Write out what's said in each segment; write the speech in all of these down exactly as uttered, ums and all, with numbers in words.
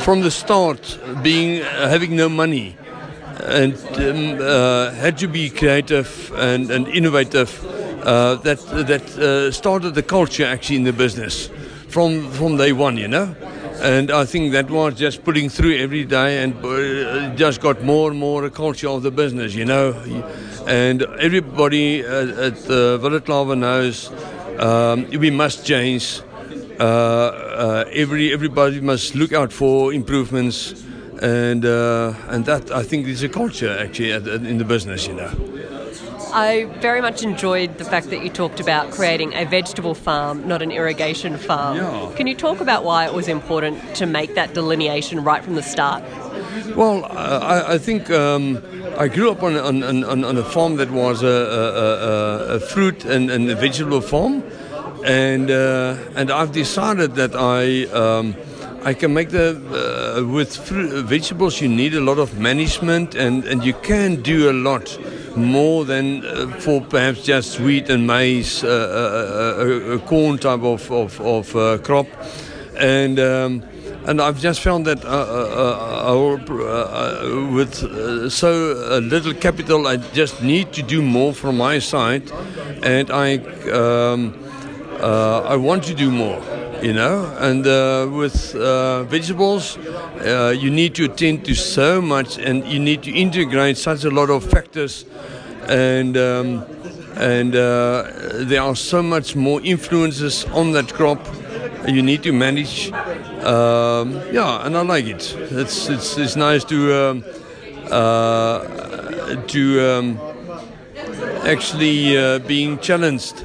from the start, being uh, having no money, and um, uh, had to be creative and, and innovative. Uh, that that uh, started the culture actually in the business from from day one, you know. And I think that was just putting through every day, and uh, just got more and more a culture of the business, you know. And everybody at, at uh, Wille Klawer knows um, we must change. Uh, uh, every everybody must look out for improvements, and uh, and that I think is a culture actually at, at, in the business, you know. I very much enjoyed the fact that you talked about creating a vegetable farm, not an irrigation farm. Yeah. Can you talk about why it was important to make that delineation right from the start? Well, I, I think um, I grew up on, on, on, on a farm that was a, a, a, a fruit and, and a vegetable farm, and uh, and I've decided that I um, I can make the uh, with fruit, vegetables you need a lot of management, and, and you can do a lot more than uh, for perhaps just wheat and maize, uh, uh, uh, a corn type of of, of uh, crop, and um, and I've just found that uh, uh, uh, uh, with uh, so uh, little capital, I just need to do more from my side, and I um, uh, I want to do more. You know, and uh, with uh, vegetables, uh, you need to attend to so much, and you need to integrate such a lot of factors, and um, and uh, there are so much more influences on that crop. You need to manage. Um, yeah, and I like it. It's it's it's nice to um, uh, to um, actually uh, being challenged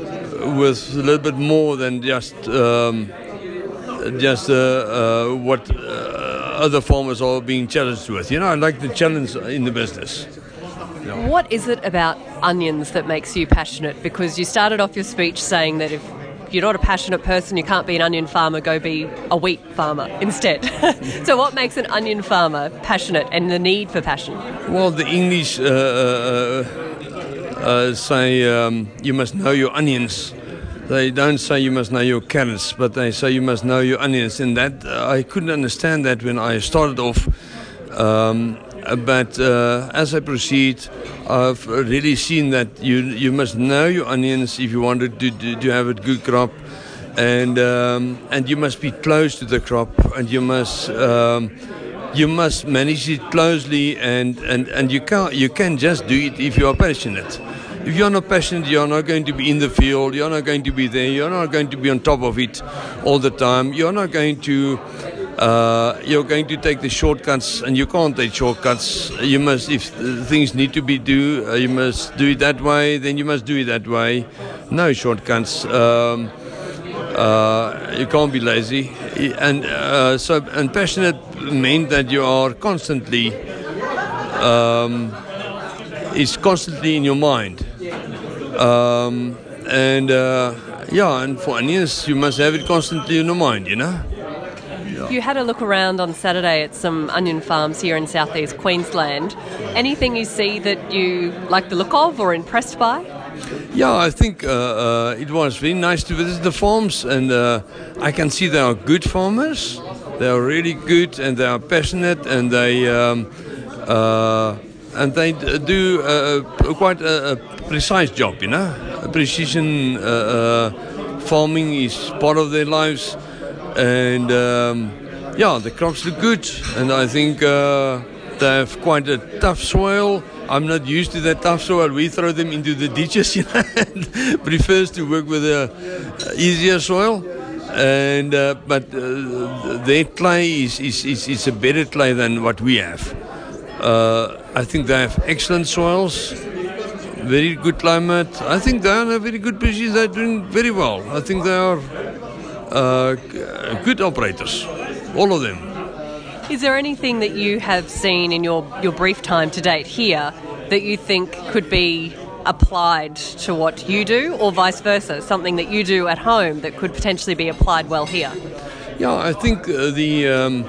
with a little bit more than just um, just uh, uh, what uh, other farmers are being challenged with. You know, I like the challenge in the business. Yeah. What is it about onions that makes you passionate? Because you started off your speech saying that if you're not a passionate person, you can't be an onion farmer, go be a wheat farmer instead. So what makes an onion farmer passionate, and the need for passion? Well, the English uh, uh, uh, say um, you must know your onions. They don't say you must know your carrots, but they say you must know your onions. And that uh, I couldn't understand that when I started off. Um, but uh, as I proceed, I've really seen that you you must know your onions if you wanted to to, to have a good crop, and um, and you must be close to the crop, and you must um, you must manage it closely, and, and, and you can't you can just do it if you are passionate. If you're not passionate, you're not going to be in the field, you're not going to be there, you're not going to be on top of it all the time, you're not going to, uh, you're going to take the shortcuts, and you can't take shortcuts. You must, if things need to be do, uh, you must do it that way, then you must do it that way. No shortcuts. Um, uh, you can't be lazy. And uh, so, and passionate meant that you are constantly, um, it's constantly in your mind. Um, and uh, yeah, and for onions, you must have it constantly in your mind, you know. Yeah. You had a look around on Saturday at some onion farms here in southeast Queensland. Anything you see that you like the look of or impressed by? Yeah, I think uh, uh, it was very nice to visit the farms, and uh, I can see they are good farmers. They are really good, and they are passionate, and they um, uh, and they do uh, quite a, a precise job, you know. Precision uh, uh, farming is part of their lives, and um, yeah, the crops look good, and I think uh, they have quite a tough soil. I'm not used to that tough soil. We throw them into the ditches, you know, and prefers to work with a easier soil. And uh, but uh, their clay is, is, is, is a better clay than what we have. Uh, I think they have excellent soils, very good climate. I think they are in a very good position. They're doing very well. I think they are uh, good operators, all of them. Is there anything that you have seen in your, your brief time to date here that you think could be applied to what you do, or vice versa, something that you do at home that could potentially be applied well here? Yeah, I think uh, the um,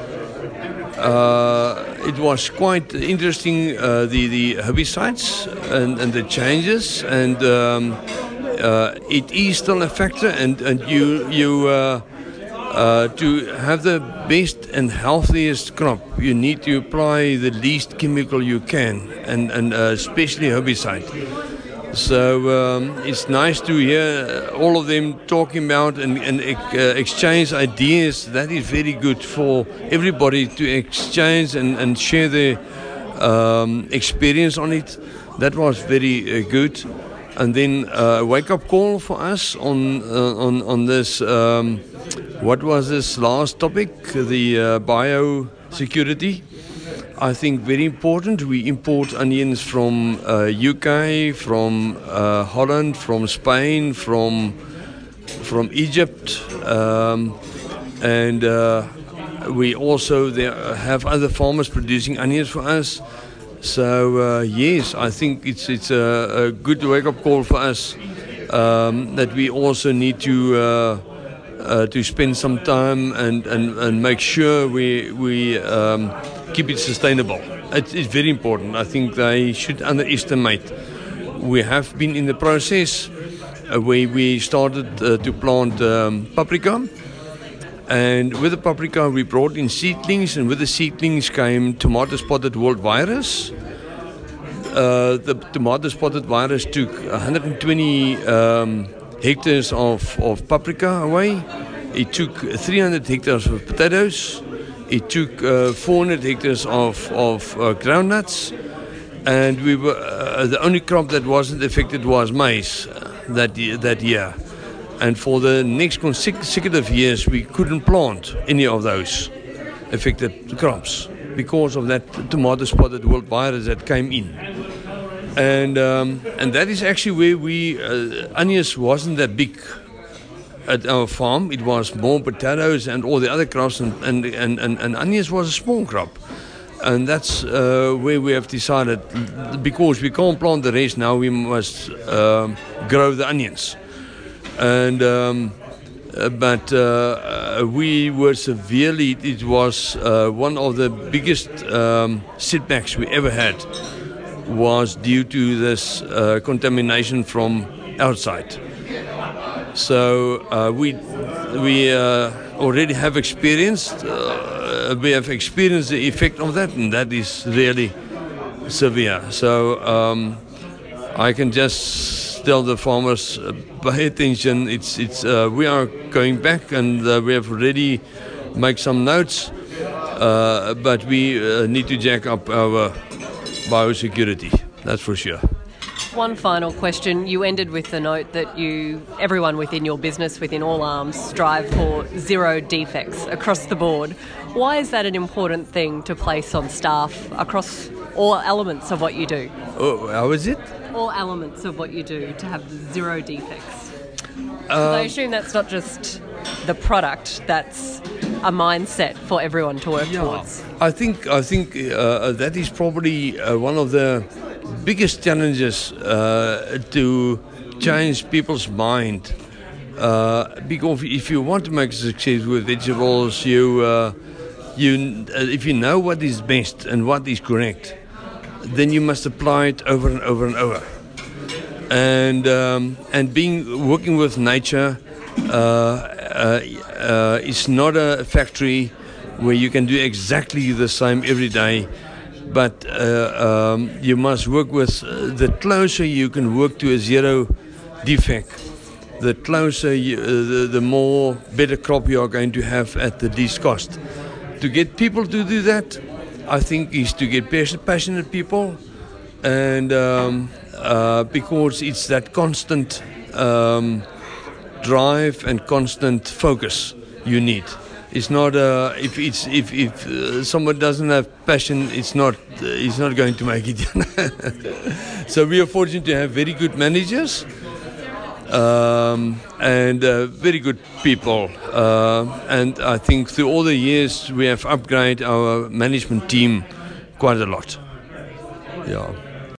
uh, it was quite interesting, uh, the, the herbicides and, and the changes, and um, uh, it is still a factor, and, and you... you uh, Uh, to have the best and healthiest crop, you need to apply the least chemical you can, and, and uh, especially herbicide. So um, it's nice to hear all of them talking about and, and uh, exchange ideas. That is very good for everybody to exchange and, and share their um, experience on it. That was very uh, good. And then a uh, wake-up call for us on uh, on on this. Um, what was this last topic? The uh, biosecurity. I think very important. We import onions from uh, U K, from uh, Holland, from Spain, from from Egypt, um, and uh, we also there have other farmers producing onions for us. So uh, yes, I think it's it's a, a good wake-up call for us um, that we also need to uh, uh, to spend some time and, and, and make sure we we um, keep it sustainable. It's, it's very important. I think they should underestimate. We have been in the process uh, where we started uh, to plant um, paprika. And with the paprika, we brought in seedlings, and with the seedlings came tomato spotted wilt virus. Uh, the tomato spotted virus took one hundred twenty um, hectares of, of paprika away. It took three hundred hectares of potatoes. It took uh, four hundred hectares of, of uh, groundnuts. And we were uh, the only crop that wasn't affected was maize uh, that, that year. And for the next consecutive years, we couldn't plant any of those affected crops because of that tomato spotted wilt virus that came in. And um, and that is actually where we, uh, onions wasn't that big at our farm. It was more potatoes and all the other crops, and, and, and, and, and onions was a small crop. And that's uh, where we have decided, because we can't plant the rest now, we must uh, grow the onions. And um, uh, but uh, we were severely, it was uh, one of the biggest um, setbacks we ever had was due to this uh, contamination from outside. So uh, we we uh, already have experienced uh, we have experienced the effect of that, and that is really severe. So um, I can just tell the farmers, uh, pay attention. It's it's uh, we are going back, and uh, we have already made some notes, uh, but we uh, need to jack up our biosecurity. That's for sure. One final question. You ended with the note that you, everyone within your business, within all arms, strive for zero defects across the board. Why is that an important thing to place on staff across all elements of what you do? Oh, how is it? All elements of what you do, to have zero defects. Um, I assume that's not just the product, that's a mindset for everyone to work yeah, towards. I think I think uh, that is probably uh, one of the biggest challenges uh, to change people's mind. Uh, because if you want to make success with vegetables, you uh, you uh, if you know what is best and what is correct, then you must apply it over and over and over. And um, and being working with nature uh, uh, uh, is not a factory where you can do exactly the same every day, but uh, um, you must work with uh, the closer you can work to a zero defect, the closer you, uh, the, the more better crop you are going to have at the least cost. To get people to do that, I think, is to get passionate people, and um, uh, because it's that constant um, drive and constant focus you need. It's not uh, if it's if if uh, someone doesn't have passion, it's not uh, it's not going to make it. So we are fortunate to have very good managers um, and uh, very good people. Uh, and I think through all the years we have upgraded our management team quite a lot. Yeah.